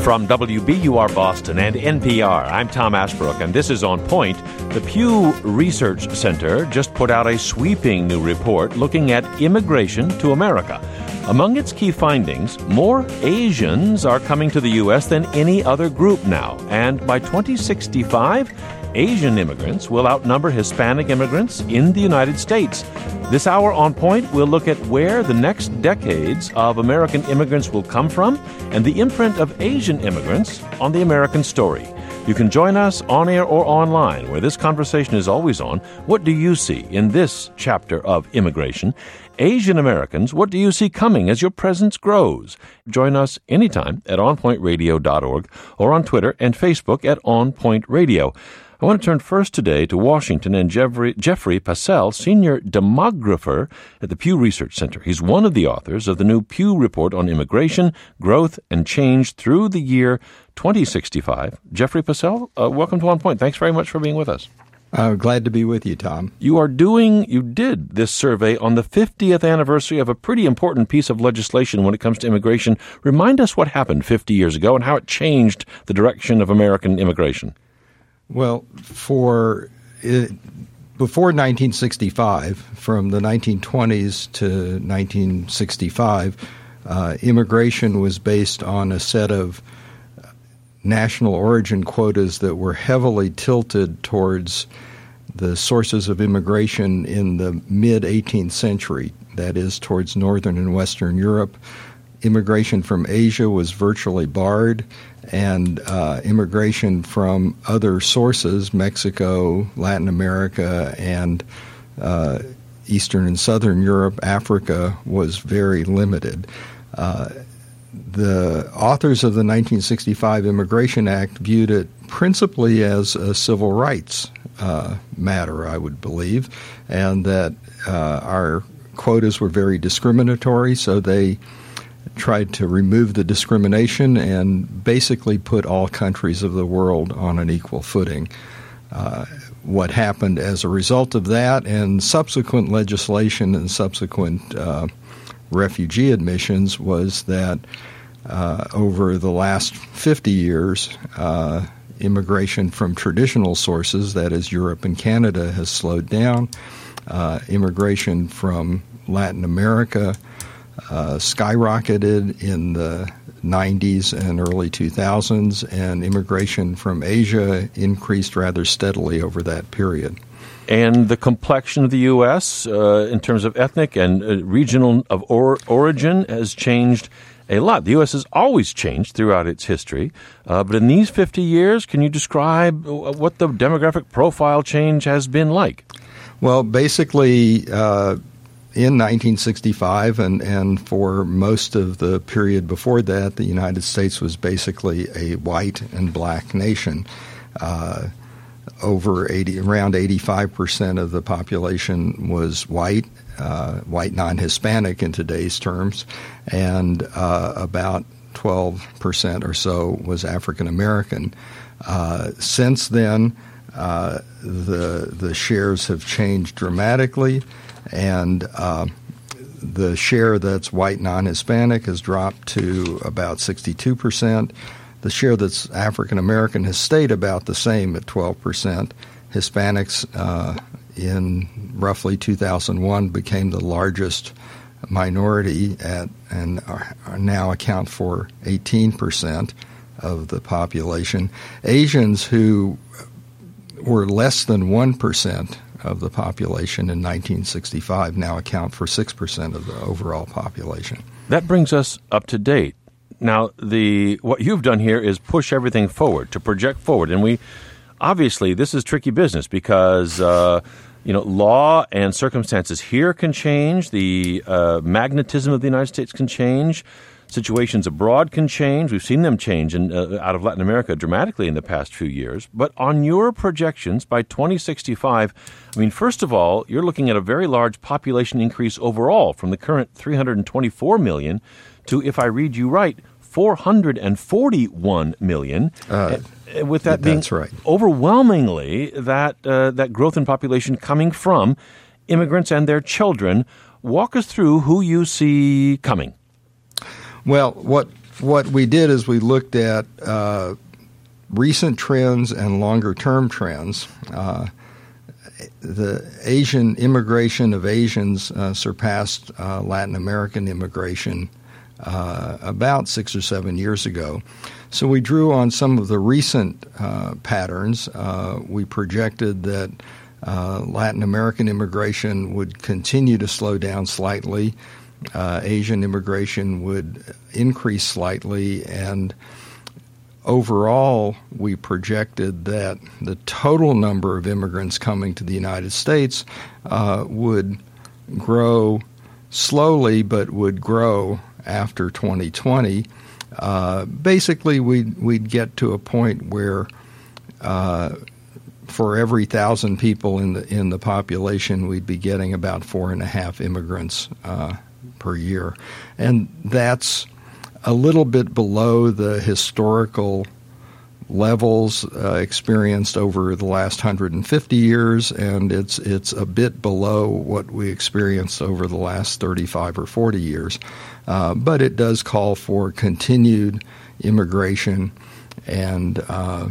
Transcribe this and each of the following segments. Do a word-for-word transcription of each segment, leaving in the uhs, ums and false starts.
From W B U R Boston and N P R, I'm Tom Ashbrook, and this is On Point. The Pew Research Center just put out a sweeping new report looking at immigration to America. Among its key findings, more Asians are coming to the U S than any other group now, and by twenty sixty-five, Asian immigrants will outnumber Hispanic immigrants in the United States. This hour on Point, we'll look at where the next decades of American immigrants will come from and the imprint of Asian immigrants on the American story. You can join us on air or online, where this conversation is always on. What do you see in this chapter of immigration? Asian Americans, what do you see coming as your presence grows? Join us anytime at on point radio dot org or on Twitter and Facebook at On Point Radio. I want to turn first today to Washington and Jeffrey, Jeffrey Passell, senior demographer at the Pew Research Center. He's one of the authors of the new Pew Report on Immigration, Growth, and Change through the year twenty sixty-five. Jeffrey Passell, uh, welcome to On Point. Thanks very much for being with us. Uh, glad to be with you, Tom. You are doing, you did this survey on the fiftieth anniversary of a pretty important piece of legislation when it comes to immigration. Remind us what happened fifty years ago and how it changed the direction of American immigration. Well, for it, before nineteen sixty-five, from the nineteen twenties to nineteen sixty-five, uh, immigration was based on a set of national origin quotas that were heavily tilted towards the sources of immigration in the mid-eighteenth century, that is, towards Northern and Western Europe. Immigration from Asia was virtually barred, and uh, immigration from other sources, Mexico, Latin America, and uh, Eastern and Southern Europe, Africa, was very limited. Uh, the authors of the nineteen sixty-five Immigration Act viewed it principally as a civil rights uh, matter, I would believe, and that uh, our quotas were very discriminatory, so they tried to remove the discrimination and basically put all countries of the world on an equal footing. Uh, what happened as a result of that and subsequent legislation and subsequent uh, refugee admissions was that uh, over the last fifty years, uh, immigration from traditional sources, that is Europe and Canada, has slowed down. Uh, immigration from Latin America Uh, skyrocketed in the nineties and early two thousands, and immigration from Asia increased rather steadily over that period. And the complexion of the U S uh, in terms of ethnic and uh, regional of or- origin has changed a lot. The U S has always changed throughout its history, uh, but in these fifty years, can you describe what the demographic profile change has been like? Well, basically, uh, in nineteen sixty-five and, and for most of the period before that, the United States was basically a white and black nation. Uh, over eighty, around eighty-five percent of the population was white, uh, white non-Hispanic in today's terms, and uh, about twelve percent or so was African American. Uh, since then, uh, the the shares have changed dramatically. And uh, the share that's white non-Hispanic has dropped to about sixty-two percent. The share that's African-American has stayed about the same at twelve percent. Hispanics uh, in roughly two thousand one became the largest minority at and are, are now account for eighteen percent of the population. Asians, who were less than one percent of the population in nineteen sixty-five, now account for six percent of the overall population. That brings us up to date. Now, the what you've done here is push everything forward, to project forward. And we, obviously, this is tricky business because, uh, you know, law and circumstances here can change. The uh, magnetism of the United States can change. Situations abroad can change. We've seen them change in, uh, out of Latin America dramatically in the past few years. But on your projections, by twenty sixty-five, I mean, first of all, you're looking at a very large population increase overall from the current three hundred twenty-four million to, if I read you right, four hundred forty-one million. Uh, uh, with that being that's right. overwhelmingly that uh, that growth in population coming from immigrants and their children. Walk us through who you see coming. Well, what what we did is we looked at uh, recent trends and longer-term trends. Uh, the Asian immigration of Asians uh, surpassed uh, Latin American immigration uh, about six or seven years ago. So we drew on some of the recent uh, patterns. Uh, we projected that uh, Latin American immigration would continue to slow down slightly. Uh, Asian immigration would increase slightly, and overall, we projected that the total number of immigrants coming to the United States uh, would grow slowly, but would grow after twenty twenty. Uh, basically, we'd, we'd get to a point where uh, for every thousand people in the in the population, we'd be getting about four and a half immigrants uh, per year, and that's a little bit below the historical levels uh, experienced over the last one hundred fifty years, and it's it's a bit below what we experienced over the last thirty-five or forty years. Uh, but it does call for continued immigration and uh,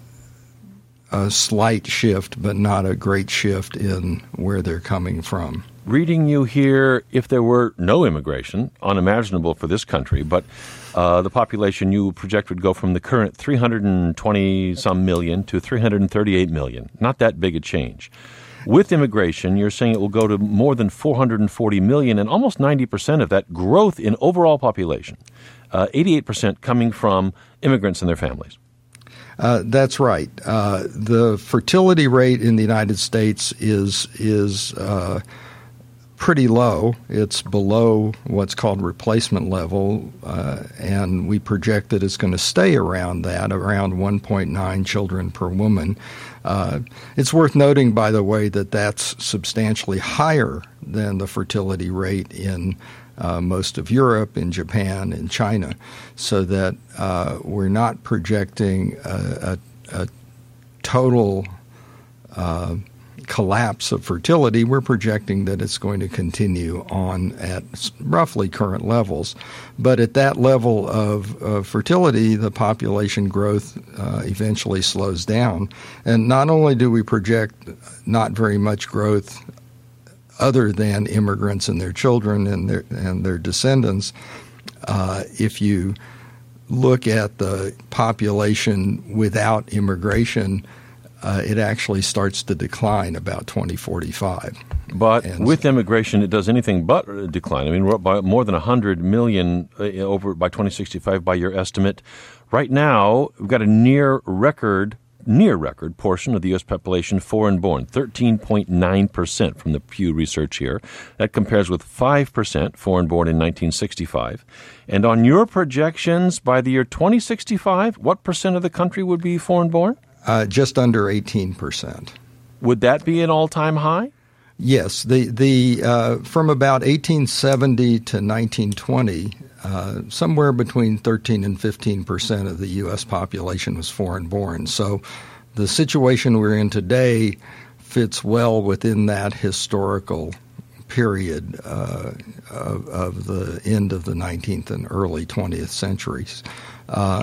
a slight shift, but not a great shift in where they're coming from. Reading you here, if there were no immigration, unimaginable for this country, but uh, the population you project would go from the current three hundred twenty some million to three hundred thirty-eight million. Not that big a change. With immigration, you're saying it will go to more than four hundred forty million, and almost ninety percent of that growth in overall population, uh, eighty-eight percent coming from immigrants and their families. Uh, that's right. Uh, the fertility rate in the United States is is uh, pretty low. It's below what's called replacement level, uh, and we project that it's going to stay around that, around one point nine children per woman. Uh, it's worth noting, by the way, that that's substantially higher than the fertility rate in uh, most of Europe, in Japan, in China, so that uh, we're not projecting a, a, a total uh, collapse of fertility. We're projecting that it's going to continue on at roughly current levels. But at that level of uh, fertility, the population growth uh, eventually slows down. And not only do we project not very much growth other than immigrants and their children and their, and their descendants, uh, if you look at the population without immigration, Uh, it actually starts to decline about twenty forty-five. But and with immigration, it does anything but decline. I mean, we're up by more than one hundred million uh, over by twenty sixty-five by your estimate. Right now, we've got a near record, near record portion of the U S population foreign-born, thirteen point nine percent from the Pew Research here. That compares with five percent foreign-born in nineteen sixty-five. And on your projections, by the year twenty sixty-five, what percent of the country would be foreign-born? Uh, just under eighteen percent. Would that be an all-time high? Yes. The the uh, from about eighteen seventy to nineteen twenty, uh, somewhere between thirteen and fifteen percent of the U S population was foreign-born. So the situation we're in today fits well within that historical period uh, of, of the end of the nineteenth and early twentieth centuries. Uh,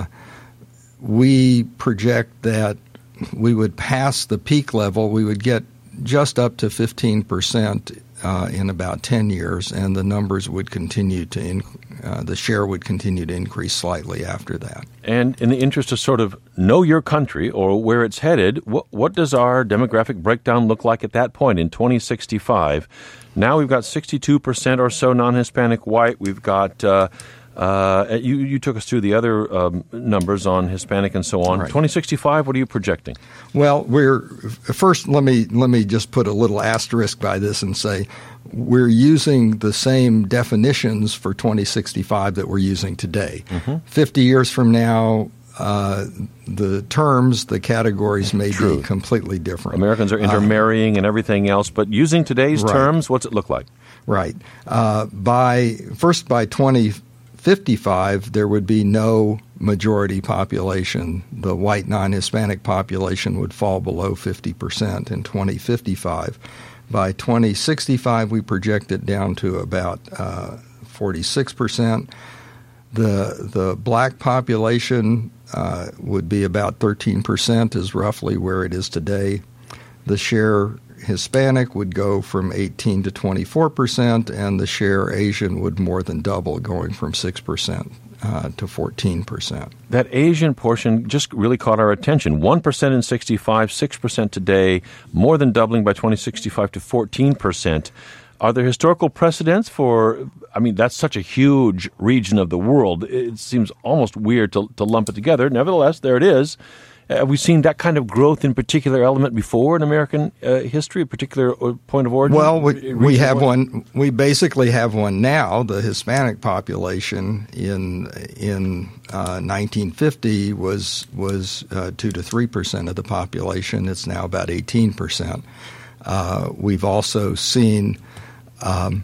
we project that we would pass the peak level. We would get just up to fifteen percent uh, in about ten years, and the numbers would continue to, in, uh, the share would continue to increase slightly after that. And in the interest of sort of know your country or where it's headed, what, what does our demographic breakdown look like at that point in twenty sixty-five? Now we've got sixty-two percent or so non-Hispanic white. We've got uh, Uh, you, you took us through the other um, numbers on Hispanic and so on. Right. twenty sixty-five, what are you projecting? Well, we're first. Let me let me just put a little asterisk by this and say we're using the same definitions for twenty sixty-five that we're using today. Mm-hmm. Fifty years from now, uh, the terms, the categories may True. be completely different. Americans are intermarrying uh, and everything else, but using today's right. terms, what's it look like? Right. Uh, by first by twenty fifty-five, there would be no majority population. The white non-Hispanic population would fall below fifty percent in twenty fifty-five. By twenty sixty-five, we project it down to about uh, forty-six percent. the the black population uh, would be about thirteen percent, is roughly where it is today. The share Hispanic would go from eighteen to twenty-four percent, and the share Asian would more than double, going from six percent uh, to fourteen percent. That Asian portion just really caught our attention. one percent in sixty-five, six percent today, more than doubling by twenty sixty-five to fourteen percent. Are there historical precedents for, I mean, that's such a huge region of the world. It seems almost weird to, to lump it together. Nevertheless, there it is. Have we seen that kind of growth in particular element before in American uh, history, a particular point of origin? Well, we, we have one. We basically have one now. The Hispanic population in in uh, nineteen fifty was was uh, two to three percent of the population. It's now about eighteen percent. Uh, we've also seen um,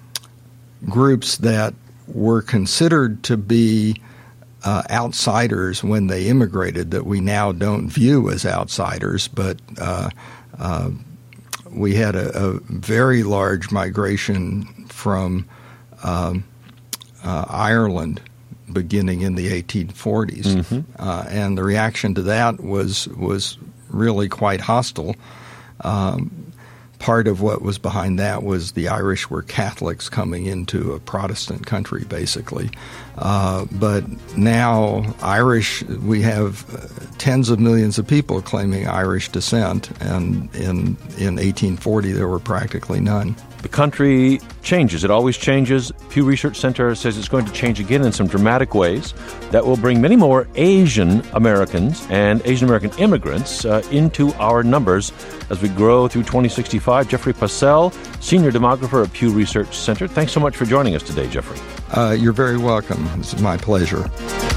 groups that were considered to be Uh, outsiders when they immigrated that we now don't view as outsiders, but uh, uh, we had a, a very large migration from um, uh, Ireland beginning in the eighteen forties, mm-hmm. uh, and the reaction to that was was really quite hostile. Um, Part of what was behind that was the Irish were Catholics coming into a Protestant country, basically. Uh, but now Irish, we have uh, tens of millions of people claiming Irish descent, and in in eighteen forty there were practically none. The country changes. It always changes. Pew Research Center says it's going to change again in some dramatic ways that will bring many more Asian Americans and Asian American immigrants uh, into our numbers as we grow through twenty sixty-five. Jeffrey Passell, Senior Demographer at Pew Research Center. Thanks so much for joining us today, Jeffrey. Uh, you're very welcome. This is my pleasure.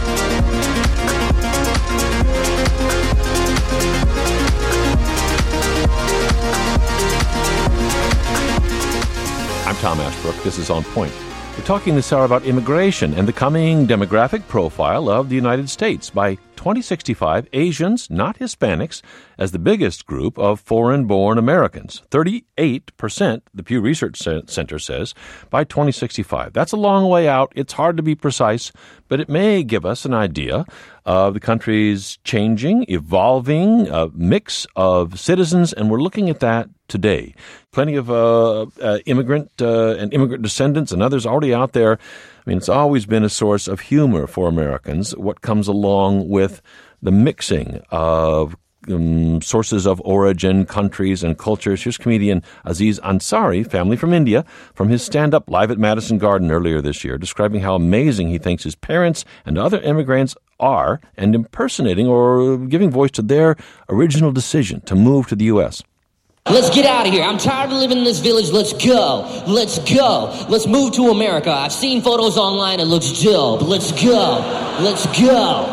I'm Tom Ashbrook. This is On Point. We're talking this hour about immigration and the coming demographic profile of the United States. By twenty sixty-five, Asians, not Hispanics, as the biggest group of foreign-born Americans. thirty-eight percent, the Pew Research Center says, by twenty sixty-five. That's a long way out. It's hard to be precise, but it may give us an idea of the country's changing, evolving uh, mix of citizens, and we're looking at that today. Plenty of uh, uh, immigrant uh, and immigrant descendants and others already out there. I mean, it's always been a source of humor for Americans, what comes along with the mixing of um, sources of origin, countries, and cultures. Here's comedian Aziz Ansari, family from India, from his stand-up live at Madison Garden earlier this year, describing how amazing he thinks his parents and other immigrants are and impersonating or giving voice to their original decision to move to the U S Let's get out of here. I'm tired of living in this village. Let's go. Let's go. Let's move to America. I've seen photos online. It looks dope. Let's go. Let's go.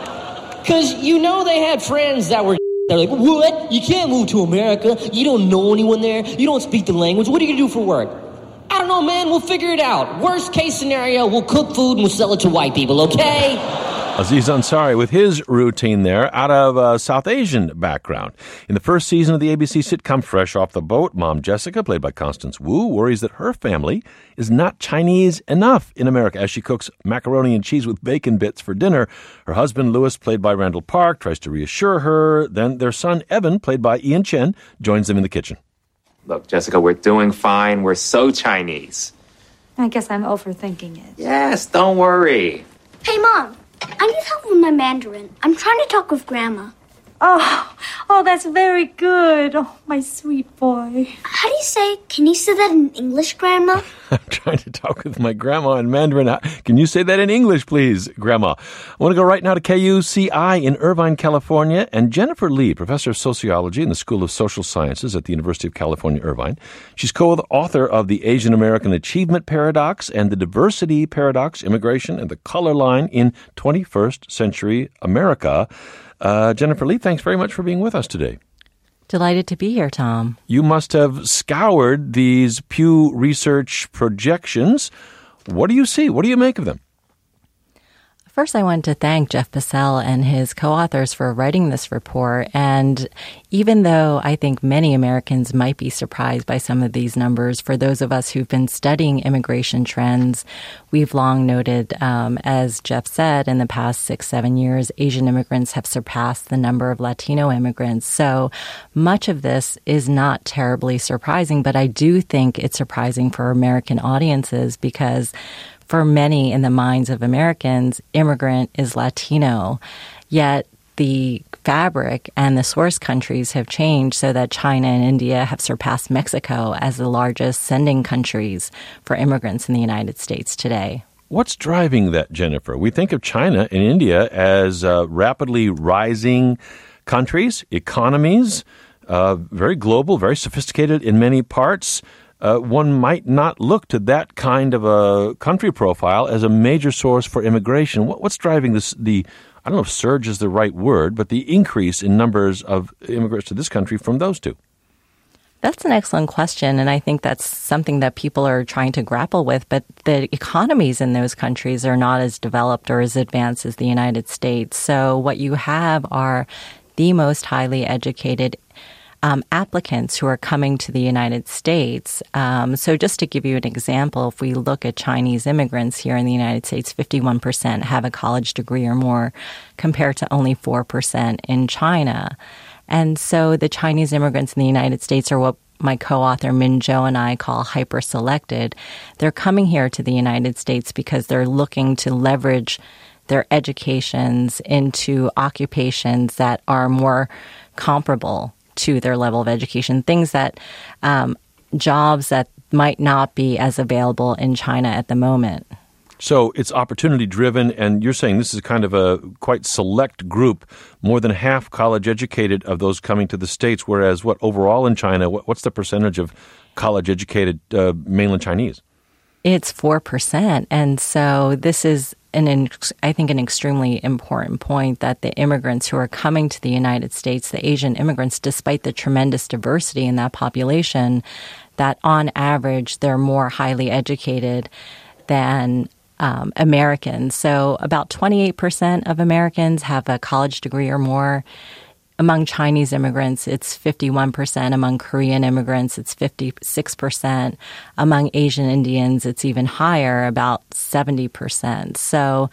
Because you know they had friends that were they're like, what? You can't move to America. You don't know anyone there. You don't speak the language. What are you going to do for work? I don't know, man. We'll figure it out. Worst case scenario, we'll cook food and we'll sell it to white people, okay? Aziz Ansari with his routine there out of a South Asian background. In the first season of the A B C sitcom Fresh Off the Boat, Mom Jessica, played by Constance Wu, worries that her family is not Chinese enough in America as she cooks macaroni and cheese with bacon bits for dinner. Her husband, Louis, played by Randall Park, tries to reassure her. Then their son, Evan, played by Ian Chen, joins them in the kitchen. Look, Jessica, we're doing fine. We're so Chinese. I guess I'm overthinking it. Yes, don't worry. Hey, Mom. I need help with my Mandarin. I'm trying to talk with Grandma. Oh, oh, that's very good. Oh, my sweet boy. How do you say, can you say that in English, Grandma? I'm trying to talk with my grandma in Mandarin. Can you say that in English, please, Grandma? I want to go right now to K U C I in Irvine, California, and Jennifer Lee, professor of sociology in the School of Social Sciences at the University of California, Irvine. She's co-author of the Asian American Achievement Paradox and the Diversity Paradox, Immigration and the Color Line in twenty-first Century America. Uh, Jennifer Lee, thanks very much for being with us today. Delighted to be here, Tom. You must have scoured these Pew Research projections. What do you see? What do you make of them? First, I want to thank Jeff Bissell and his co-authors for writing this report. And even though I think many Americans might be surprised by some of these numbers, for those of us who've been studying immigration trends, we've long noted, um, as Jeff said, in the past six, seven years, Asian immigrants have surpassed the number of Latino immigrants. So much of this is not terribly surprising, but I do think it's surprising for American audiences because for many in the minds of Americans, immigrant is Latino. Yet the fabric and the source countries have changed so that China and India have surpassed Mexico as the largest sending countries for immigrants in the United States today. What's driving that, Jennifer? We think of China and India as uh, rapidly rising countries, economies, uh, very global, very sophisticated in many parts. Uh, one might not look to that kind of a country profile as a major source for immigration. What, what's driving this, the, I don't know if surge is the right word, but the increase in numbers of immigrants to this country from those two? That's an excellent question, and I think that's something that people are trying to grapple with. But the economies in those countries are not as developed or as advanced as the United States. So what you have are the most highly educated Um, applicants who are coming to the United States. Um, so just to give you an example, if we look at Chinese immigrants here in the United States, fifty-one percent have a college degree or more compared to only four percent in China. And so the Chinese immigrants in the United States are what my co-author Min Zhou and I call hyper-selected. They're coming here to the United States because they're looking to leverage their educations into occupations that are more comparable to their level of education, things that, um, jobs that might not be as available in China at the moment. So it's opportunity driven, and you're saying this is kind of a quite select group, more than half college educated of those coming to the States, whereas what overall in China, what, what's the percentage of college educated uh, mainland Chinese? It's four percent. And so this is an, I think, an extremely important point that the immigrants who are coming to the United States, the Asian immigrants, despite the tremendous diversity in that population, that on average, they're more highly educated than um, Americans. So about twenty-eight percent of Americans have a college degree or more. Among Chinese immigrants, it's fifty-one percent. Among Korean immigrants, it's fifty-six percent. Among Asian Indians, it's even higher, about seventy percent. So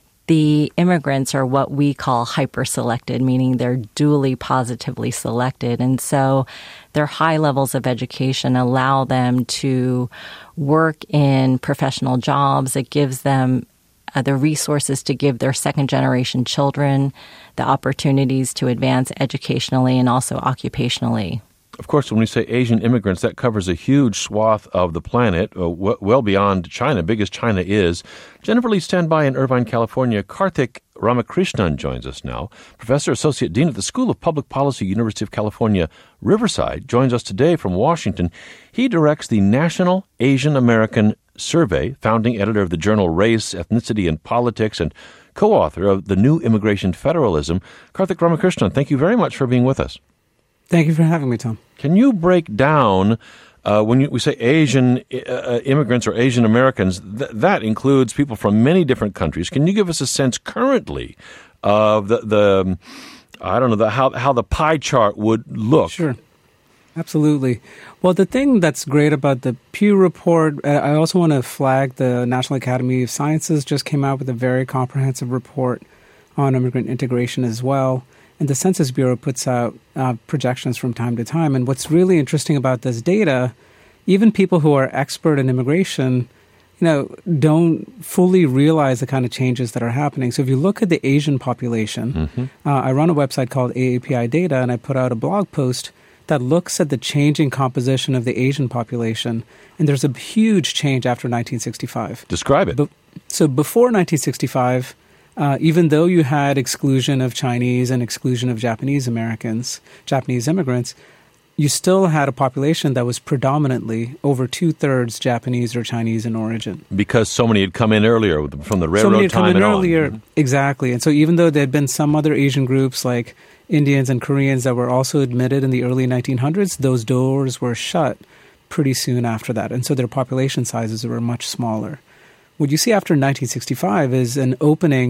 the immigrants are what we call hyper-selected, meaning they're duly positively selected. And so their high levels of education allow them to work in professional jobs. It gives them Uh, the resources to give their second-generation children the opportunities to advance educationally and also occupationally. Of course, when we say Asian immigrants, that covers a huge swath of the planet, uh, w- well beyond China, big as China is. Jennifer Lee, stand by in Irvine, California. Karthik Ramakrishnan joins us now. Professor Associate Dean at the School of Public Policy, University of California, Riverside, joins us today from Washington. He directs the National Asian American Survey, founding editor of the journal Race, Ethnicity, and Politics, and co-author of The New Immigration Federalism. Karthik Ramakrishnan, thank you very much for being with us. Thank you for having me, Tom. Can you break down, uh, when you, we say Asian uh, immigrants or Asian Americans, th- that includes people from many different countries. Can you give us a sense currently of the, the I don't know, the, how, how the pie chart would look? Sure. Absolutely. Well, the thing that's great about the Pew report, uh, I also want to flag the National Academy of Sciences just came out with a very comprehensive report on immigrant integration as well. And the Census Bureau puts out uh, projections from time to time. And what's really interesting about this data, even people who are expert in immigration, you know, don't fully realize the kind of changes that are happening. So if you look at the Asian population, mm-hmm. uh, I run a website called A A P I Data, and I put out a blog post that looks at the changing composition of the Asian population. And there's a huge change after nineteen sixty-five. Describe it. Be- so before nineteen sixty-five, uh, even though you had exclusion of Chinese and exclusion of Japanese Americans, Japanese immigrants, you still had a population that was predominantly over two-thirds Japanese or Chinese in origin. Because so many had come in earlier from the railroad so many had time come in and earlier, on. Exactly. And so even though there had been some other Asian groups like Indians and Koreans that were also admitted in the early nineteen hundreds, those doors were shut pretty soon after that. And so their population sizes were much smaller. What you see after nineteen sixty-five is an opening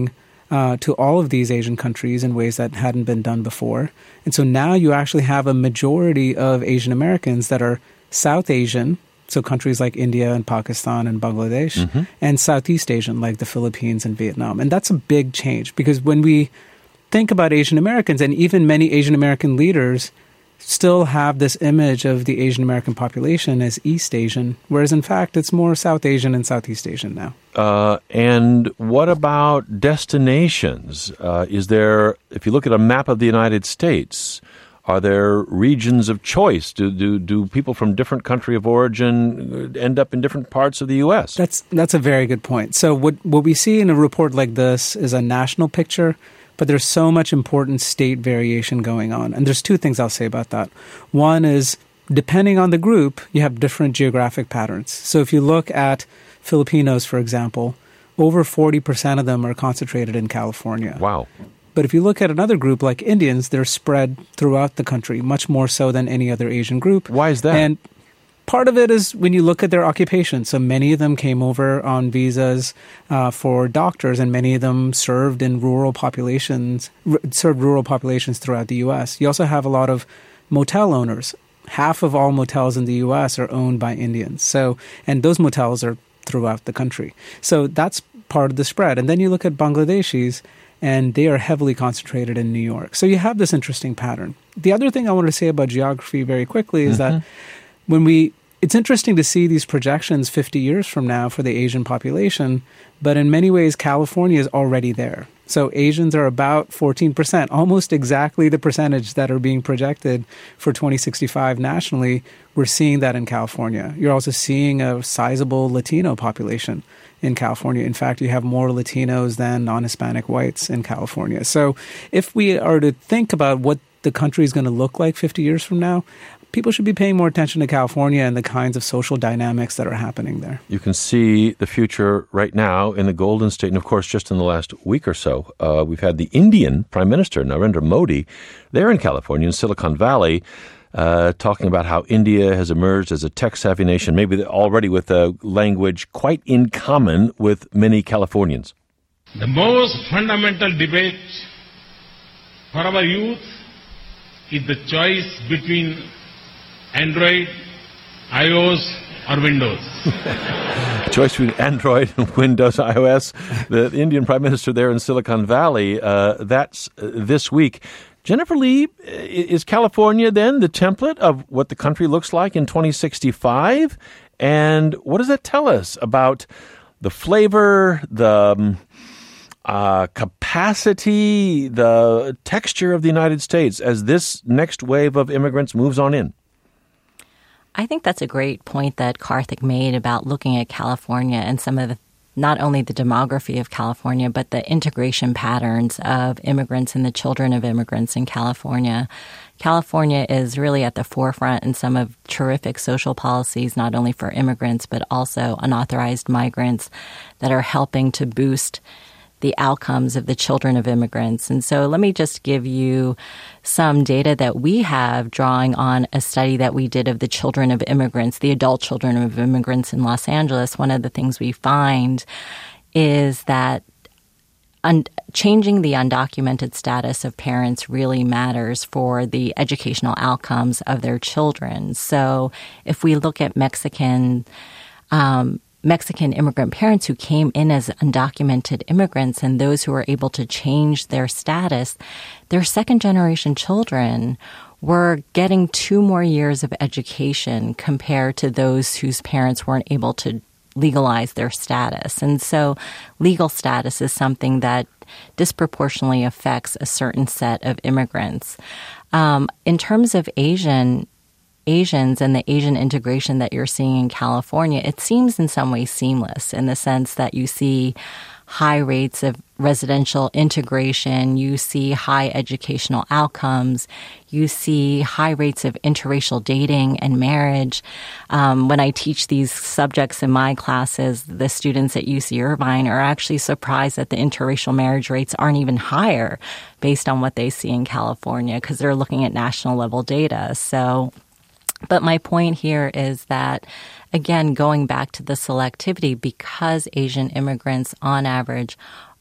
uh, to all of these Asian countries in ways that hadn't been done before. And so now you actually have a majority of Asian Americans that are South Asian, so countries like India and Pakistan and Bangladesh, mm-hmm. and Southeast Asian like the Philippines and Vietnam. And that's a big change because when we think about Asian Americans, and even many Asian American leaders still have this image of the Asian American population as East Asian, whereas in fact it's more South Asian and Southeast Asian now. Uh, and what about destinations? Uh, is there, if you look at a map of the United States, are there regions of choice? Do, do do people from different country of origin end up in different parts of the U S? That's that's a very good point. So what what we see in a report like this is a national picture, but there's so much important state variation going on. And there's two things I'll say about that. One is, depending on the group, you have different geographic patterns. So if you look at Filipinos, for example, over forty percent of them are concentrated in California. Wow. But if you look at another group like Indians, they're spread throughout the country, much more so than any other Asian group. Why is that? And part of it is when you look at their occupation. So many of them came over on visas uh, for doctors, and many of them served in rural populations, r- served rural populations throughout the U S. You also have a lot of motel owners. Half of all motels in the U S are owned by Indians. So, and those motels are throughout the country. So that's part of the spread. And then you look at Bangladeshis, and they are heavily concentrated in New York. So you have this interesting pattern. The other thing I want to say about geography very quickly is mm-hmm. that when we, it's interesting to see these projections fifty years from now for the Asian population, but in many ways, California is already there. So Asians are about fourteen percent, almost exactly the percentage that are being projected for twenty sixty-five nationally. We're seeing that in California. You're also seeing a sizable Latino population in California. In fact, you have more Latinos than non-Hispanic whites in California. So if we are to think about what the country is going to look like fifty years from now, people should be paying more attention to California and the kinds of social dynamics that are happening there. You can see the future right now in the Golden State. And, of course, just in the last week or so, uh, we've had the Indian Prime Minister, Narendra Modi, there in California, in Silicon Valley, uh, talking about how India has emerged as a tech-savvy nation, maybe already with a language quite in common with many Californians. The most fundamental debate for our youth is the choice between Android, iOS, or Windows. Choice between Android and Windows, iOS. The Indian Prime Minister there in Silicon Valley, uh, that's uh, this week. Jennifer Lee, is California then the template of what the country looks like in twenty sixty-five? And what does that tell us about the flavor, the um, uh, capacity, the texture of the United States as this next wave of immigrants moves on in? I think that's a great point that Karthik made about looking at California and some of the, not only the demography of California, but the integration patterns of immigrants and the children of immigrants in California. California is really at the forefront in some of terrific social policies, not only for immigrants, but also unauthorized migrants that are helping to boost the outcomes of the children of immigrants. And so let me just give you some data that we have drawing on a study that we did of the children of immigrants, the adult children of immigrants in Los Angeles. One of the things we find is that un- changing the undocumented status of parents really matters for the educational outcomes of their children. So if we look at Mexican um Mexican immigrant parents who came in as undocumented immigrants and those who were able to change their status, their second-generation children were getting two more years of education compared to those whose parents weren't able to legalize their status. And so legal status is something that disproportionately affects a certain set of immigrants. Um, in terms of Asian Asians and the Asian integration that you're seeing in California, it seems in some ways seamless in the sense that you see high rates of residential integration, you see high educational outcomes, you see high rates of interracial dating and marriage. Um, when I teach these subjects in my classes, the students at U C Irvine are actually surprised that the interracial marriage rates aren't even higher based on what they see in California because they're looking at national level data. So But my point here is that, again, going back to the selectivity, because Asian immigrants on average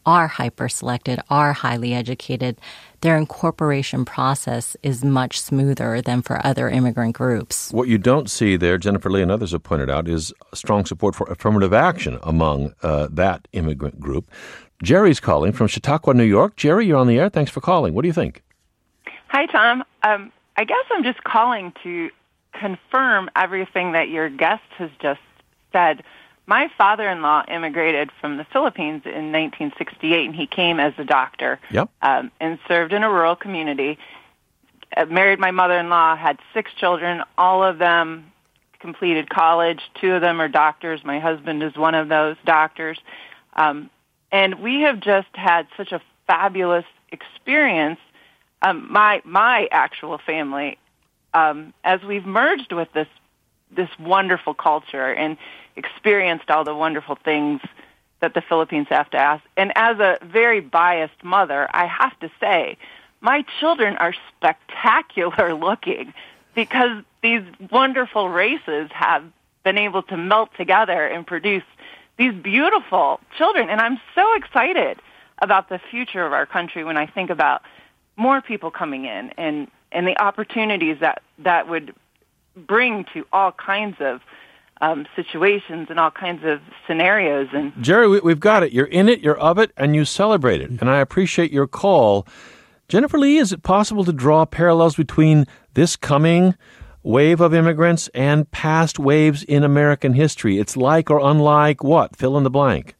are hyper-selected, are highly educated, their incorporation process is much smoother than for other immigrant groups. What you don't see there, Jennifer Lee and others have pointed out, is strong support for affirmative action among uh, that immigrant group. Jerry's calling from Chautauqua, New York. Jerry, you're on the air. Thanks for calling. What do you think? Hi, Tom. Um, I guess I'm just calling to confirm everything that your guest has just said. My father-in-law immigrated from the Philippines in nineteen sixty-eight, and he came as a doctor yep. um, and served in a rural community. Uh, married my mother-in-law, had six children. All of them completed college. Two of them are doctors. My husband is one of those doctors. Um, and we have just had such a fabulous experience, um, my my actual family, um, as we've merged with this this wonderful culture and experienced all the wonderful things that the Philippines have to ask. And as a very biased mother, I have to say, my children are spectacular looking because these wonderful races have been able to melt together and produce these beautiful children. And I'm so excited about the future of our country when I think about more people coming in and, and the opportunities that, that would bring to all kinds of um, situations and all kinds of scenarios. And Jerry, we, we've got it. You're in it, you're of it, and you celebrate it. And I appreciate your call. Jennifer Lee, is it possible to draw parallels between this coming wave of immigrants and past waves in American history? It's like or unlike what? Fill in the blank.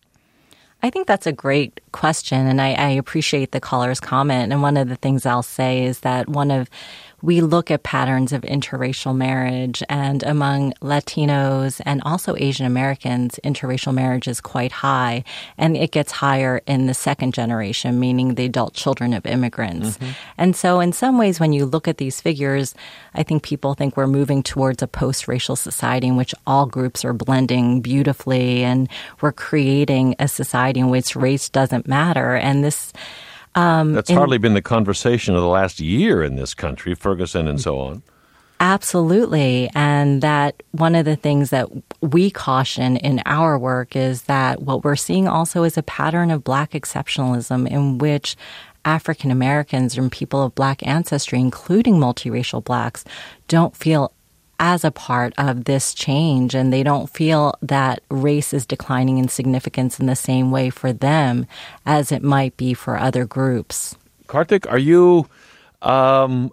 I think that's a great question, and I, I appreciate the caller's comment. And one of the things I'll say is that one of we look at patterns of interracial marriage, and among Latinos and also Asian Americans, interracial marriage is quite high, and it gets higher in the second generation, meaning the adult children of immigrants. Mm-hmm. And so in some ways, when you look at these figures, I think people think we're moving towards a post-racial society in which all groups are blending beautifully, and we're creating a society in which race doesn't matter. And this Um, That's in, hardly been the conversation of the last year in this country, Ferguson and so on. Absolutely. And that one of the things that we caution in our work is that what we're seeing also is a pattern of Black exceptionalism in which African Americans and people of Black ancestry, including multiracial Blacks, don't feel as a part of this change, and they don't feel that race is declining in significance in the same way for them as it might be for other groups. Karthik, are you, um,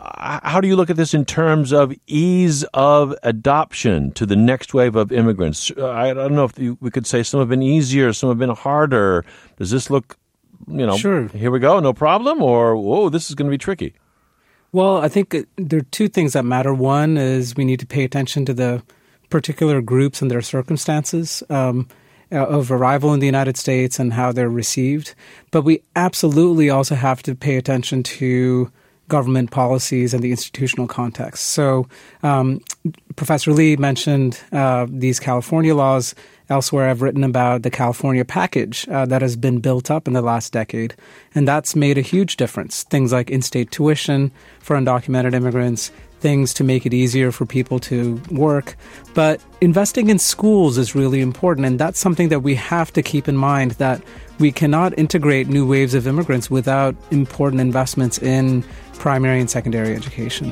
how do you look at this in terms of ease of adoption to the next wave of immigrants? I don't know if we could say some have been easier, some have been harder. Does this look, you know, sure. Here we go, no problem, or, whoa, this is going to be tricky? Well, I think there are two things that matter. One is we need to pay attention to the particular groups and their circumstances um, of arrival in the United States and how they're received. But we absolutely also have to pay attention to government policies and the institutional context. So um, Professor Lee mentioned uh, these California laws. Elsewhere, I've written about the California package uh, that has been built up in the last decade, and that's made a huge difference. Things like in-state tuition for undocumented immigrants, things to make it easier for people to work. But investing in schools is really important, and that's something that we have to keep in mind, that we cannot integrate new waves of immigrants without important investments in primary and secondary education.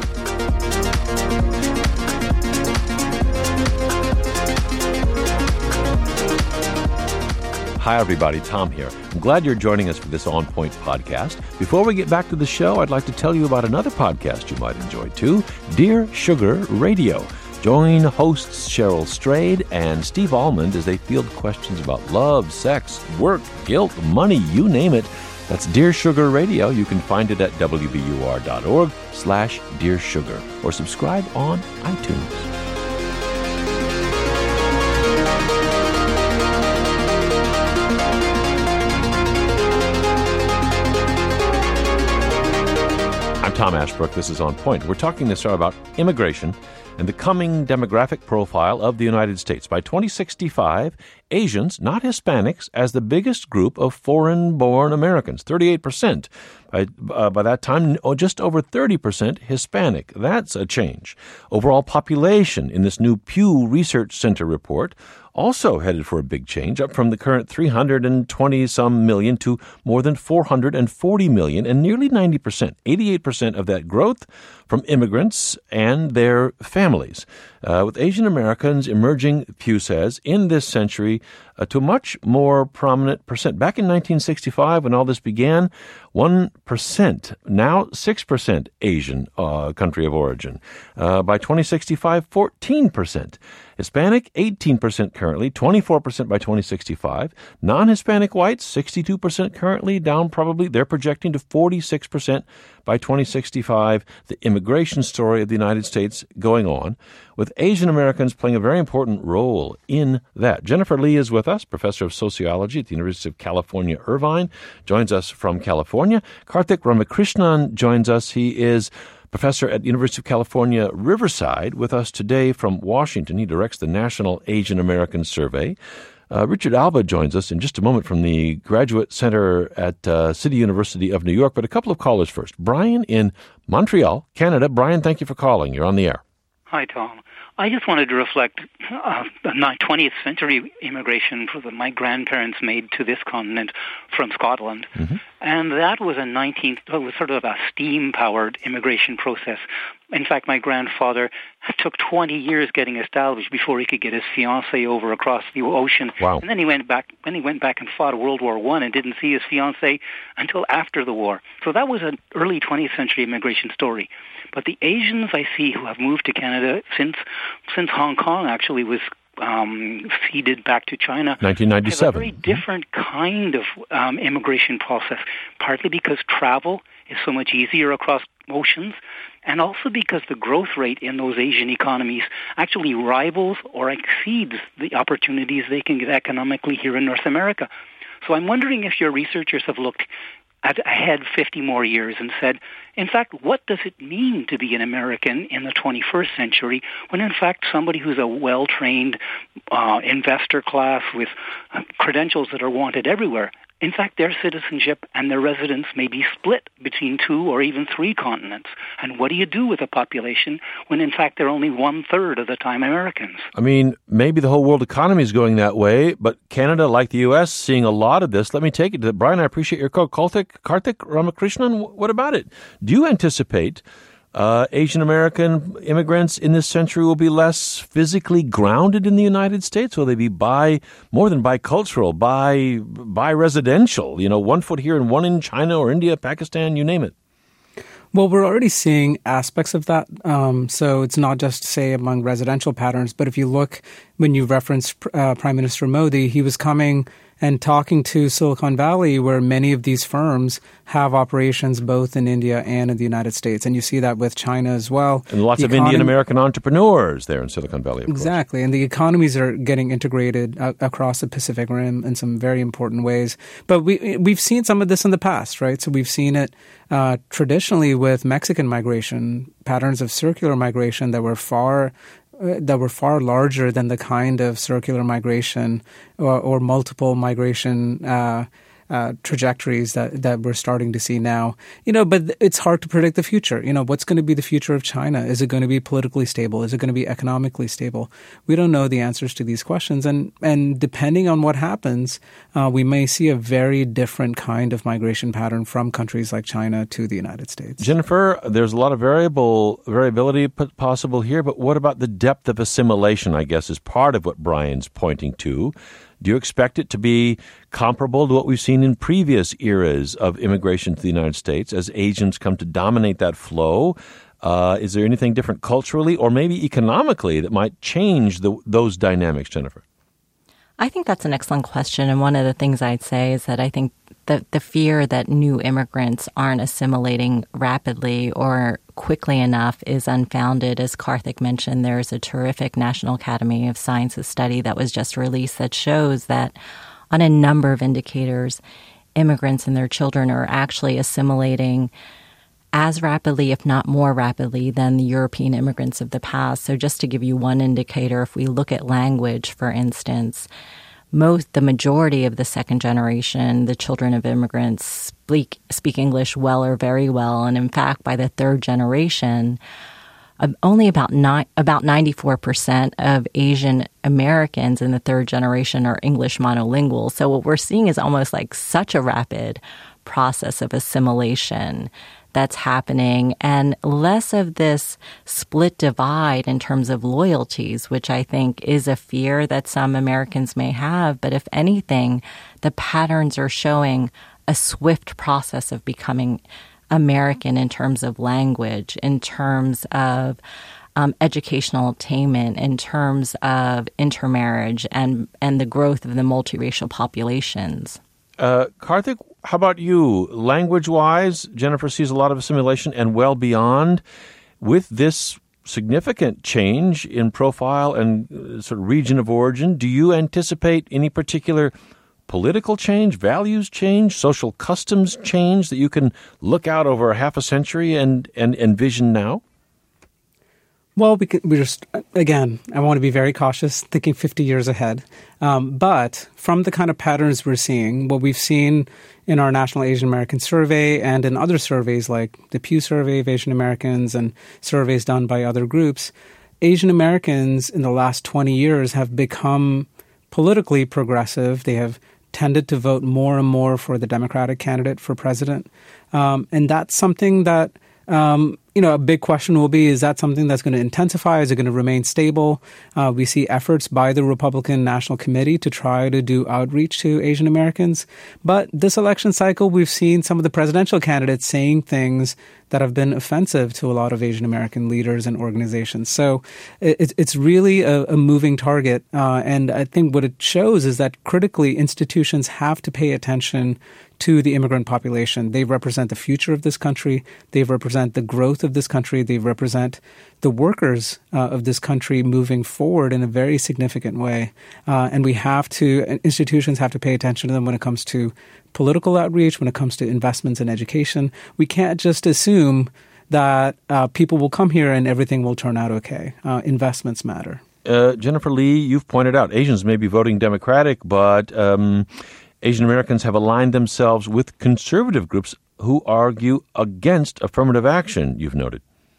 Hi, everybody. Tom here. I'm glad you're joining us for this On Point podcast. Before we get back to the show, I'd like to tell you about another podcast you might enjoy, too, Dear Sugar Radio. Join hosts Cheryl Strayed and Steve Almond as they field questions about love, sex, work, guilt, money, you name it. That's Dear Sugar Radio. You can find it at W B U R dot org slash Dear Sugar or subscribe on iTunes. I'm Tom Ashbrook. This is On Point. We're talking this hour about immigration and the coming demographic profile of the United States. By twenty sixty-five, Asians, not Hispanics, as the biggest group of foreign-born Americans, thirty-eight percent. By, uh, by that time, oh, just over thirty percent Hispanic. That's a change. Overall population in this new Pew Research Center report also headed for a big change, up from the current three hundred twenty some million to more than four hundred forty million, and nearly ninety percent, eighty-eight percent of that growth from immigrants and their families. Uh, with Asian Americans emerging, Pew says, in this century uh, to a much more prominent percent. Back in nineteen sixty-five, when all this began, one percent, now six percent Asian uh, country of origin. Uh, by twenty sixty-five, fourteen percent. Hispanic, eighteen percent currently, twenty-four percent by twenty sixty-five. Non-Hispanic whites, sixty-two percent currently, down probably. They're projecting to forty-six percent by twenty sixty-five. The immigration story of the United States going on, with Asian Americans playing a very important role in that. Jennifer Lee is with us, professor of sociology at the University of California, Irvine, joins us from California. Karthik Ramakrishnan joins us. He is professor at University of California, Riverside, with us today from Washington. He directs the National Asian American Survey. Uh, Richard Alba joins us in just a moment from the Graduate Center at uh, City University of New York. But a couple of callers first. Brian in Montreal, Canada. Brian, thank you for calling. You're on the air. Hi, Tom. I just wanted to reflect uh, the twentieth century immigration that my grandparents made to this continent from Scotland. Mm-hmm. And that was a nineteenth, it was sort of a steam-powered immigration process. In fact, my grandfather took twenty years getting established before he could get his fiancée over across the ocean. Wow. And then he went back, then he went back and fought World War One and didn't see his fiancée until after the war. So that was an early twentieth century immigration story. But the Asians I see who have moved to Canada since since Hong Kong actually was um, ceded back to China. nineteen ninety-seven. Have a very different kind of um, immigration process, partly because travel is so much easier across oceans, and also because the growth rate in those Asian economies actually rivals or exceeds the opportunities they can get economically here in North America. So I'm wondering if your researchers have looked at ahead fifty more years and said, in fact, what does it mean to be an American in the twenty-first century when, in fact, somebody who's a well-trained uh, investor class with uh, credentials that are wanted everywhere, in fact, their citizenship and their residence may be split between two or even three continents. And what do you do with a population when, in fact, they're only one-third of the time Americans? I mean, maybe the whole world economy is going that way, but Canada, like the U S, seeing a lot of this. Let me take it to Brian. I appreciate your call. Karthik, Karthik Ramakrishnan, what about it? Do you anticipate uh, Asian American immigrants in this century will be less physically grounded in the United States? Will they be bi, more than bicultural, bi, bi-residential? You know, one foot here and one in China or India, Pakistan, you name it. Well, we're already seeing aspects of that. Um, so it's not just, say, among residential patterns, but if you look, when you referenced uh, Prime Minister Modi, he was coming and talking to Silicon Valley, where many of these firms have operations both in India and in the United States. And you see that with China as well. And lots the of economy, Indian-American entrepreneurs there in Silicon Valley, of exactly. course. And the economies are getting integrated uh, across the Pacific Rim in some very important ways. But we, we've seen some of this in the past, right? So we've seen it uh, traditionally with Mexican migration, patterns of circular migration that were far that were far larger than the kind of circular migration or, or multiple migration uh, uh, trajectories that, that we're starting to see now. You know, but it's hard to predict the future. You know, what's going to be the future of China? Is it going to be politically stable? Is it going to be economically stable? We don't know the answers to these questions. And, and depending on what happens, uh, we may see a very different kind of migration pattern from countries like China to the United States. Jennifer, there's a lot of variable variability possible here, but what about the depth of assimilation, I guess, is part of what Brian's pointing to. Do you expect it to be comparable to what we've seen in previous eras of immigration to the United States as Asians come to dominate that flow? Uh, is there anything different culturally or maybe economically that might change the, those dynamics, Jennifer? I think that's an excellent question. And one of the things I'd say is that I think the, the fear that new immigrants aren't assimilating rapidly or quickly enough is unfounded. As Karthik mentioned, there's a terrific National Academy of Sciences study that was just released that shows that on a number of indicators, immigrants and their children are actually assimilating as rapidly, if not more rapidly, than the European immigrants of the past. So just to give you one indicator, if we look at language, for instance, most, the majority of the second generation, the children of immigrants, speak, speak English well or very well. And in fact, by the third generation, um, only about ni- about ninety-four percent of Asian Americans in the third generation are English monolingual. So what we're seeing is almost like such a rapid process of assimilation that's happening, and less of this split divide in terms of loyalties, which I think is a fear that some Americans may have. But if anything, the patterns are showing a swift process of becoming American in terms of language, in terms of um, educational attainment, in terms of intermarriage, and, and the growth of the multiracial populations. Uh, Karthik, how about you? Language-wise, Jennifer sees a lot of assimilation and well beyond. With this significant change in profile and uh, sort of region of origin, do you anticipate any particular political change, values change, social customs change that you can look out over a half a century and, and envision now? Well, we, can, we just, again, I want to be very cautious, thinking fifty years ahead. Um, but from the kind of patterns we're seeing, what we've seen in our National Asian American Survey and in other surveys like the Pew Survey of Asian Americans and surveys done by other groups, Asian Americans in the last twenty years have become politically progressive. They have tended to vote more and more for the Democratic candidate for president. Um, and that's something that Um, you know, a big question will be, is that something that's going to intensify? Is it going to remain stable? Uh, we see efforts by the Republican National Committee to try to do outreach to Asian Americans. But this election cycle, we've seen some of the presidential candidates saying things that have been offensive to a lot of Asian American leaders and organizations. So it, it's really a, a moving target. Uh, and I think what it shows is that critically institutions have to pay attention to the immigrant population. They represent the future of this country. They represent the growth of this country. They represent the workers uh, of this country moving forward in a very significant way. Uh, and we have to, institutions have to pay attention to them when it comes to political outreach, when it comes to investments in education. We can't just assume that uh, people will come here and everything will turn out okay. Uh, investments matter. Uh, Jennifer Lee, you've pointed out Asians may be voting Democratic, but um, Asian Americans have aligned themselves with conservative groups who argue against affirmative action, you've noted.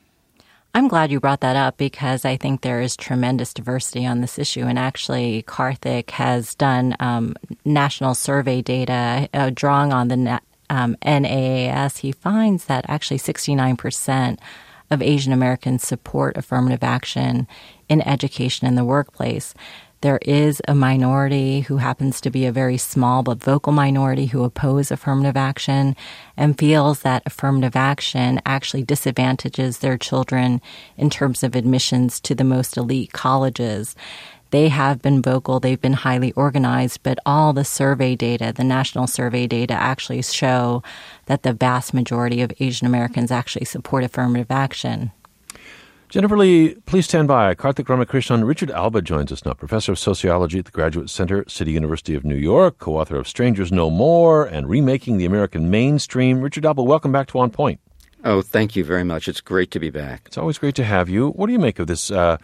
I'm glad you brought that up because I think there is tremendous diversity on this issue. And actually, Karthik has done um, national survey data uh, drawing on the na- um, N A A S. He finds that actually sixty-nine percent of Asian Americans support affirmative action in education and the workplace. There is a minority who happens to be a very small but vocal minority who oppose affirmative action and feels that affirmative action actually disadvantages their children in terms of admissions to the most elite colleges. They have been vocal, they've been highly organized, but all the survey data, the national survey data actually show that the vast majority of Asian Americans actually support affirmative action. Jennifer Lee, please stand by. Karthik Ramakrishnan. Richard Alba joins us now, professor of sociology at the Graduate Center, City University of New York, co-author of Strangers No More and Remaking the American Mainstream. Richard Alba, welcome back to On Point. Oh, thank you very much. It's great to be back. It's always great to have you. What do you make of this uh,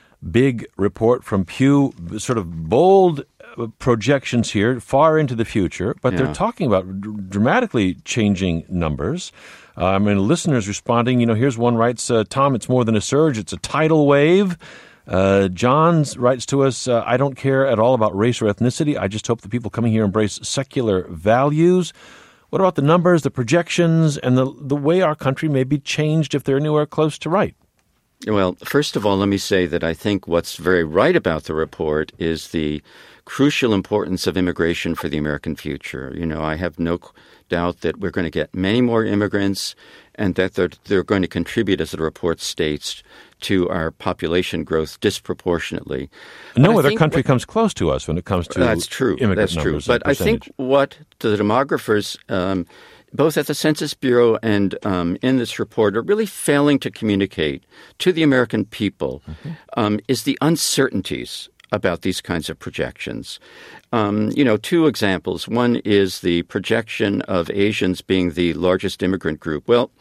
big report from Pew, sort of bold projections here far into the future, but yeah. they're talking about d- dramatically changing numbers. Uh, I mean, listeners responding, you know, here's one writes, uh, Tom, it's more than a surge, it's a tidal wave. Uh, John writes to us, uh, I don't care at all about race or ethnicity. I just hope the people coming here embrace secular values. What about the numbers, the projections, and the the way our country may be changed if they're anywhere close to right? Well, first of all, let me say that I think what's very right about the report is the crucial importance of immigration for the American future. You know, I have no doubt that we're going to get many more immigrants and that they're, they're going to contribute, as the report states, to our population growth disproportionately. No other country what, comes close to us when it comes to that's true. immigrant that's numbers. True. But I think what the demographers, um, both at the Census Bureau and um, in this report, are really failing to communicate to the American people mm-hmm. um, is the uncertainties about these kinds of projections. Um, you know, two examples. One is the projection of Asians being the largest immigrant group. Well,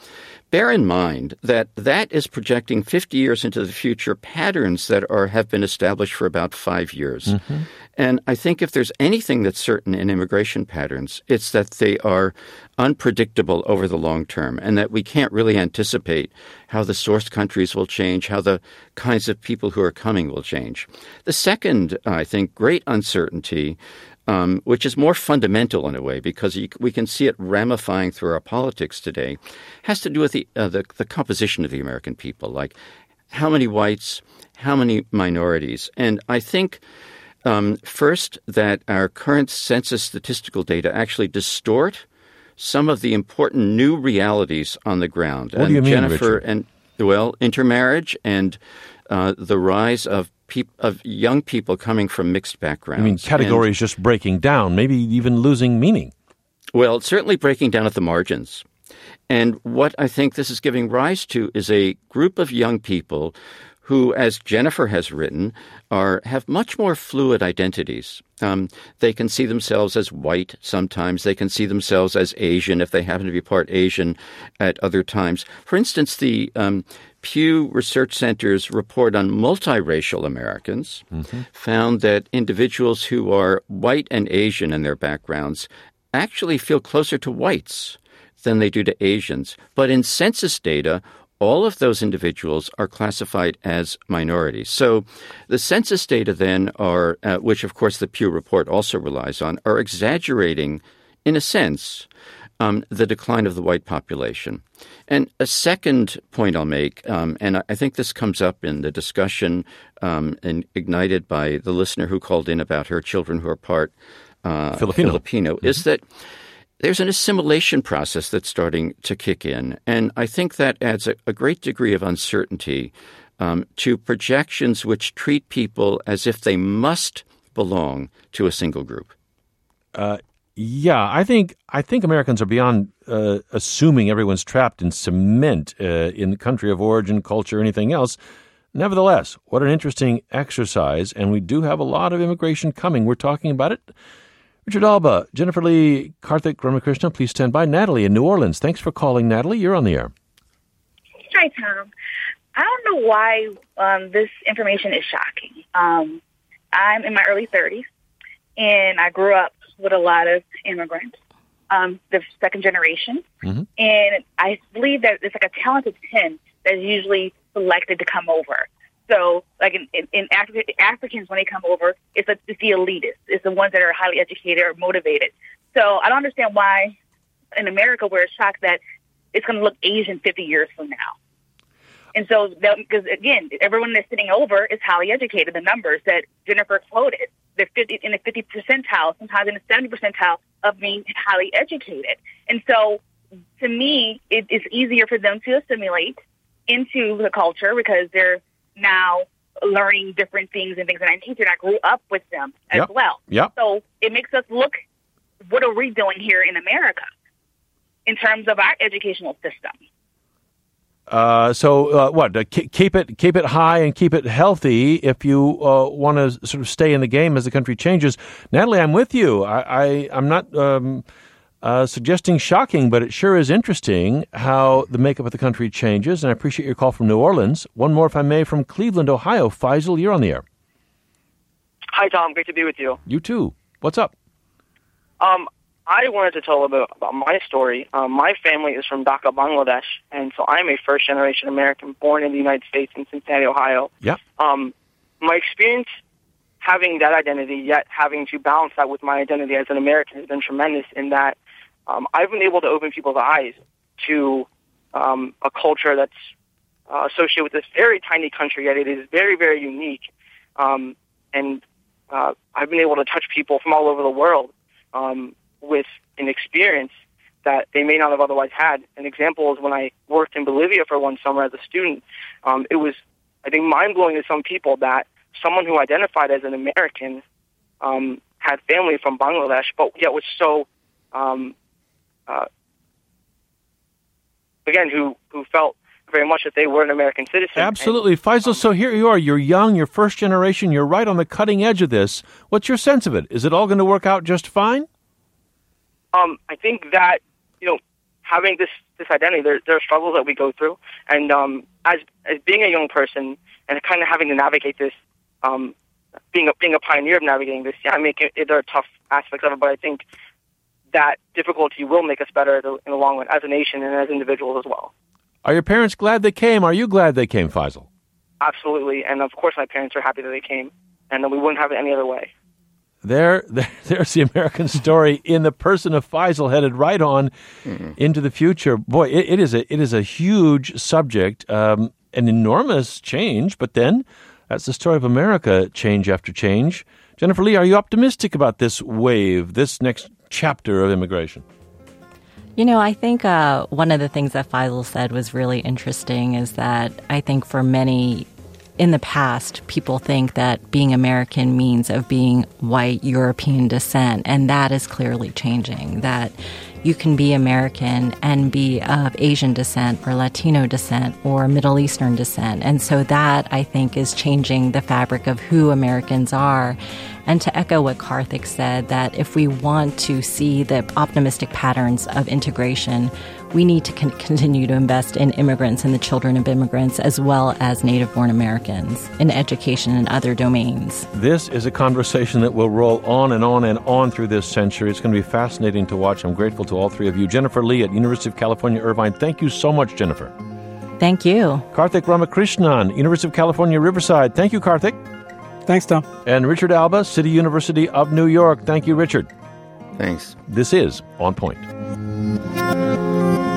bear in mind that that is projecting fifty years into the future patterns that are have been established for about five years. Mm-hmm. And I think if there's anything that's certain in immigration patterns, it's that they are unpredictable over the long term and that we can't really anticipate how the source countries will change, how the kinds of people who are coming will change. The second, I think, great uncertainty, um, which is more fundamental in a way because you, we can see it ramifying through our politics today, has to do with the, uh, the, the composition of the American people, like how many whites, how many minorities. And I think Um, first, that our current census statistical data actually distort some of the important new realities on the ground. What and do you mean, Jennifer, Richard? and well, intermarriage and uh, the rise of peop- of young people coming from mixed backgrounds. I mean, categories and, just breaking down, maybe even losing meaning. Well, it's certainly breaking down at the margins. And what I think this is giving rise to is a group of young people who, as Jennifer has written, are have much more fluid identities. Um, they can see themselves as white sometimes. They can see themselves as Asian if they happen to be part Asian at other times. For instance, the um, Pew Research Center's report on multiracial Americans mm-hmm. found that individuals who are white and Asian in their backgrounds actually feel closer to whites than they do to Asians. But in census data, all of those individuals are classified as minorities. So the census data then are, uh, which of course the Pew report also relies on, are exaggerating, in a sense, um, the decline of the white population. And a second point I'll make, um, and I think this comes up in the discussion um, and ignited by the listener who called in about her children who are part uh, Filipino, Filipino mm-hmm. is that there's an assimilation process that's starting to kick in, and I think that adds a, a great degree of uncertainty um, to projections which treat people as if they must belong to a single group. Uh, yeah, I think I think Americans are beyond uh, assuming everyone's trapped in cement uh, in the country of origin, culture, anything else. Nevertheless, what an interesting exercise, and we do have a lot of immigration coming. We're talking about it. Richard Alba, Jennifer Lee, Karthik Ramakrishna, please stand by. Natalie in New Orleans. Thanks for calling, Natalie. You're on the air. Hi, Tom. I don't know why um, this information is shocking. Um, I'm in my early thirties, and I grew up with a lot of immigrants, um, the second generation. Mm-hmm. And I believe that it's like a talented ten that's usually selected to come over. So, like in, in, in Afri- Africans, when they come over, it's, a, it's the elitists. It's the ones that are highly educated or motivated. So I don't understand why in America we're shocked that it's going to look Asian fifty years from now. And so, because again, everyone that's sitting over is highly educated. The numbers that Jennifer quoted, they're fifty, in the fifty percentile, sometimes in the seventy percentile of being highly educated. And so, to me, it, it's easier for them to assimilate into the culture because they're now learning different things and things of that nature. And I grew up with them as yep. well. Yep. So it makes us look, what are we doing here in America in terms of our educational system? Uh, so uh, what? Uh, keep it keep it high and keep it healthy if you uh, want to sort of stay in the game as the country changes. Natalie, I'm with you. I, I I'm not um, uh, suggesting shocking, but it sure is interesting how the makeup of the country changes. And I appreciate your call from New Orleans. One more, if I may, from Cleveland, Ohio. Faisal, you're on the air. Hi, Tom. Great to be with you. You too. What's up? Um. I wanted to tell a bit about my story. Um, my family is from Dhaka, Bangladesh, and so I'm a first-generation American born in the United States in Cincinnati, Ohio. Yeah. Um, my experience having that identity, yet having to balance that with my identity as an American has been tremendous in that um, I've been able to open people's eyes to um, a culture that's uh, associated with this very tiny country, yet it is very, very unique. Um, and uh, I've been able to touch people from all over the world um, with an experience that they may not have otherwise had. An example is when I worked in Bolivia for one summer as a student. Um, it was, I think, mind-blowing to some people that someone who identified as an American um, had family from Bangladesh, but yet was so, um, uh, again, who, who felt very much that they were an American citizen. Absolutely. And, Faisal, um, so here you are. You're young, you're first generation, you're right on the cutting edge of this. What's your sense of it? Is it all going to work out just fine? Um, I think that, you know, having this, this identity, there, there are struggles that we go through. And um, as as being a young person and kind of having to navigate this, um, being a, being a pioneer of navigating this, yeah, I mean, it, it, there are tough aspects of it, but I think that difficulty will make us better in the long run as a nation and as individuals as well. Are your parents glad they came? Are you glad they came, Faisal? Absolutely. And of course my parents are happy that they came, and we wouldn't have it any other way. There, there, there's the American story in the person of Faisal, headed right on mm-hmm. into the future. Boy, it, it is a it is a huge subject, um, an enormous change. But then, that's the story of America: change after change. Jennifer Lee, are you optimistic about this wave, this next chapter of immigration? You know, I think uh, one of the things that Faisal said was really interesting is that I think for many in the past, people think that being American means of being white European descent, and that is clearly changing, that you can be American and be of Asian descent or Latino descent or Middle Eastern descent. And so that, I think, is changing the fabric of who Americans are. And to echo what Karthik said, that if we want to see the optimistic patterns of integration, we need to con- continue to invest in immigrants and the children of immigrants, as well as native-born Americans, in education and other domains. This is a conversation that will roll on and on and on through this century. It's going to be fascinating to watch. I'm grateful to all three of you. Jennifer Lee at University of California, Irvine. Thank you so much, Jennifer. Thank you. Karthik Ramakrishnan, University of California, Riverside. Thank you, Karthik. Thanks, Tom. And Richard Alba, City University of New York. Thank you, Richard. Thanks. This is On Point.